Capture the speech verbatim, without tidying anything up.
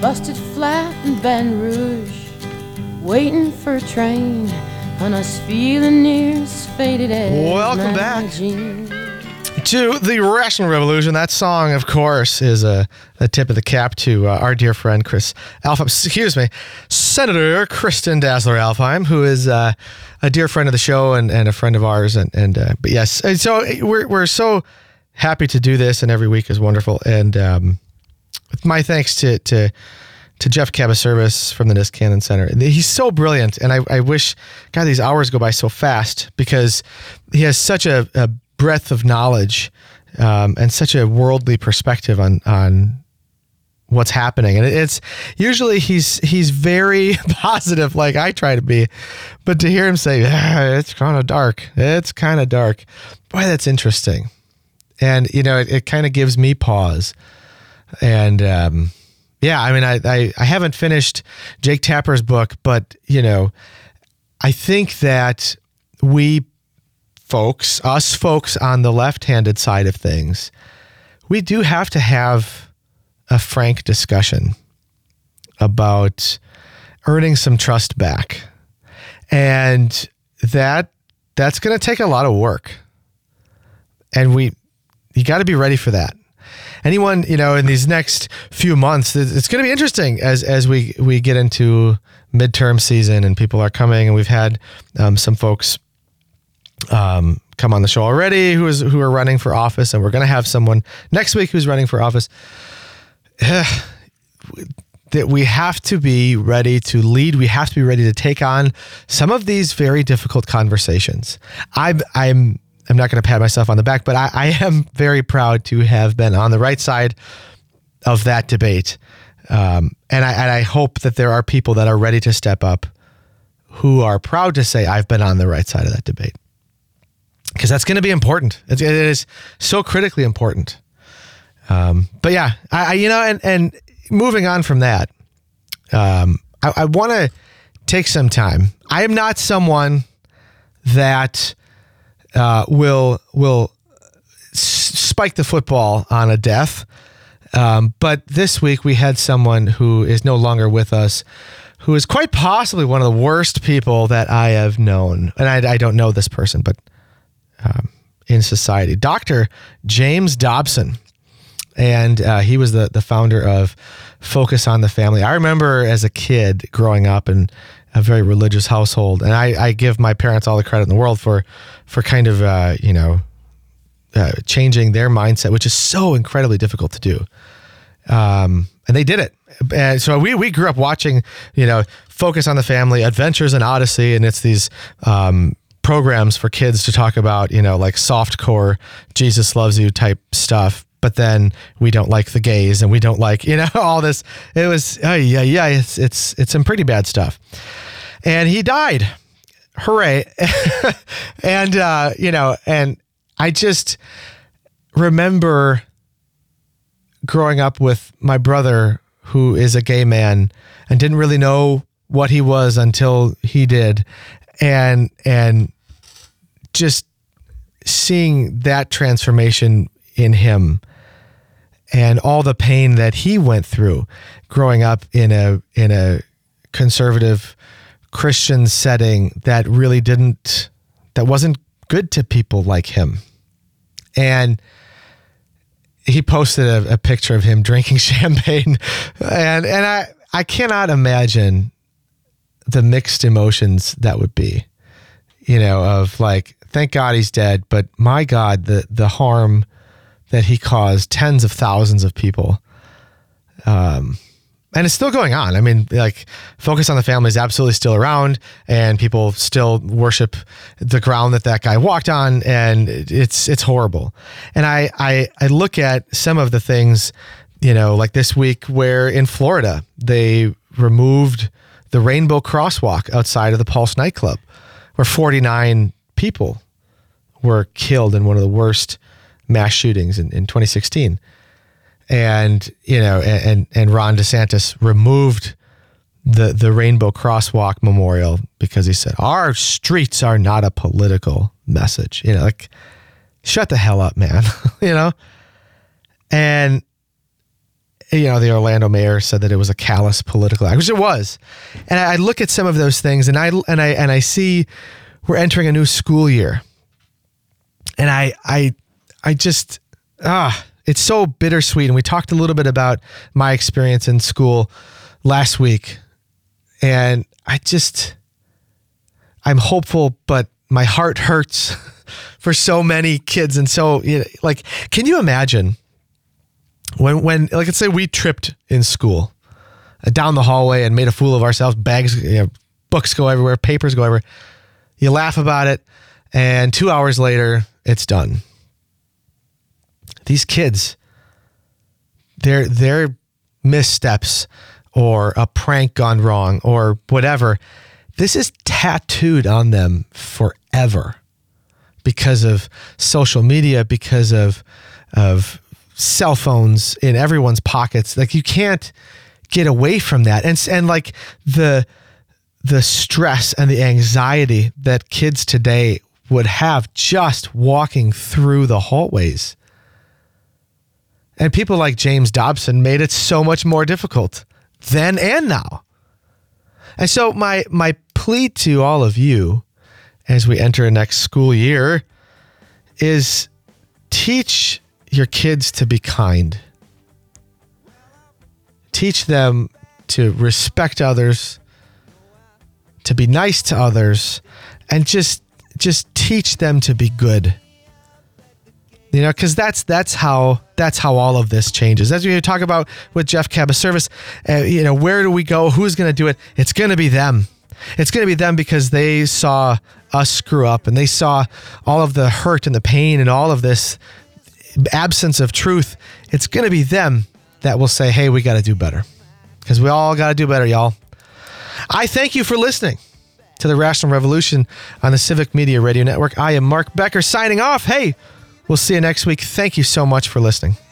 busted flat in Baton Rouge, waiting for a train, and us feeling near as faded as Welcome my back jeans. to the Rational Revolution. That song, of course, is a, a tip of the cap to uh, our dear friend Chris Alfheim. Excuse me, Senator Kristen Dassler Alfheim, who is uh, a dear friend of the show and, and a friend of ours. And and uh, but yes, and so we're we're so happy to do this, and every week is wonderful. And um, my thanks to to. to Jeff Cabaservice from the Niskanen Center. He's so brilliant, and I, I wish, God, these hours go by so fast because he has such a, a breadth of knowledge um, and such a worldly perspective on on what's happening. And it's usually he's he's very positive, like I try to be, but to hear him say, ah, it's kind of dark, it's kind of dark, boy, that's interesting. And, you know, it, it kind of gives me pause. And, um, Yeah, I mean, I, I I haven't finished Jake Tapper's book, but, you know, I think that we folks, us folks on the left-handed side of things, we do have to have a frank discussion about earning some trust back. And that that's going to take a lot of work. And we you got to be ready for that. Anyone, you know, in these next few months, it's going to be interesting as as we, we get into midterm season and people are coming, and we've had um, some folks um, come on the show already who is who are running for office, and we're going to have someone next week who's running for office. That we have to be ready to lead. We have to be ready to take on some of these very difficult conversations. I'm I'm. I'm not going to pat myself on the back, but I, I am very proud to have been on the right side of that debate. Um, and I and I hope that there are people that are ready to step up who are proud to say, I've been on the right side of that debate. Because that's going to be important. It, it is so critically important. Um, but yeah, I, I you know, and, and moving on from that, um, I, I want to take some time. I am not someone that Uh, will will s- spike the football on a death. Um, but this week we had someone who is no longer with us, who is quite possibly one of the worst people that I have known. And I, I don't know this person, but um, in society, Doctor James Dobson. And uh, he was the, the founder of Focus on the Family. I remember as a kid growing up in a very religious household. And I, I give my parents all the credit in the world for, for kind of, uh, you know, uh, changing their mindset, which is so incredibly difficult to do. Um, and they did it. And so we, we grew up watching, you know, Focus on the Family, Adventures in Odyssey. And it's these, um, programs for kids to talk about, you know, like softcore Jesus loves you type stuff. But then we don't like the gays and we don't like, you know, all this. It was, oh yeah, yeah, it's, it's, it's some pretty bad stuff. And he died. Hooray. and, uh, you know, and I just remember growing up with my brother who is a gay man and didn't really know what he was until he did. And, and just seeing that transformation in him and all the pain that he went through growing up in a, in a conservative Christian setting that really didn't, that wasn't good to people like him. And he posted a, a picture of him drinking champagne, and, and I, I cannot imagine the mixed emotions that would be, you know, of like, thank God he's dead, but my God, the, the harm that he caused tens of thousands of people. Um, and it's still going on. I mean, like Focus on the Family is absolutely still around, and people still worship the ground that that guy walked on, and it's, it's horrible. And I, I, I look at some of the things, you know, like this week where in Florida, they removed the Rainbow Crosswalk outside of the Pulse nightclub, where forty-nine people were killed in one of the worst mass shootings in, in twenty sixteen. And, you know, and, and Ron DeSantis removed the, the Rainbow Crosswalk Memorial because he said, our streets are not a political message. You know, like, shut the hell up, man. You know? And you know, the Orlando mayor said that it was a callous political act, which it was. And I look at some of those things, and I and I and I see we're entering a new school year, and I I I just ah, it's so bittersweet. And we talked a little bit about my experience in school last week, and I just I'm hopeful, but my heart hurts for so many kids, and so you know, like, can you imagine? When, when, like, let's say we tripped in school uh, down the hallway and made a fool of ourselves, bags, you know, books go everywhere, papers go everywhere. You laugh about it, and two hours later, it's done. These kids, their their missteps or a prank gone wrong or whatever, this is tattooed on them forever because of social media, because of of cell phones in everyone's pockets. Like, you can't get away from that. And and like the the stress and the anxiety that kids today would have just walking through the hallways. And people like James Dobson made it so much more difficult then and now. And so my my plea to all of you as we enter next school year is teach your kids to be kind. Teach them to respect others, to be nice to others, and just just teach them to be good. You know, because that's that's how that's how all of this changes. As we talk about with Jeff Cabaservice, uh, you know, where do we go? Who's going to do it? It's going to be them. It's going to be them because they saw us screw up, and they saw all of the hurt and the pain and all of this absence of truth. It's going to be them that will say, hey, we got to do better, because we all got to do better, y'all. I thank you for listening to the Rational Revolution on the Civic Media Radio Network. I am Mark Becker signing off. Hey, we'll see you next week. Thank you so much for listening.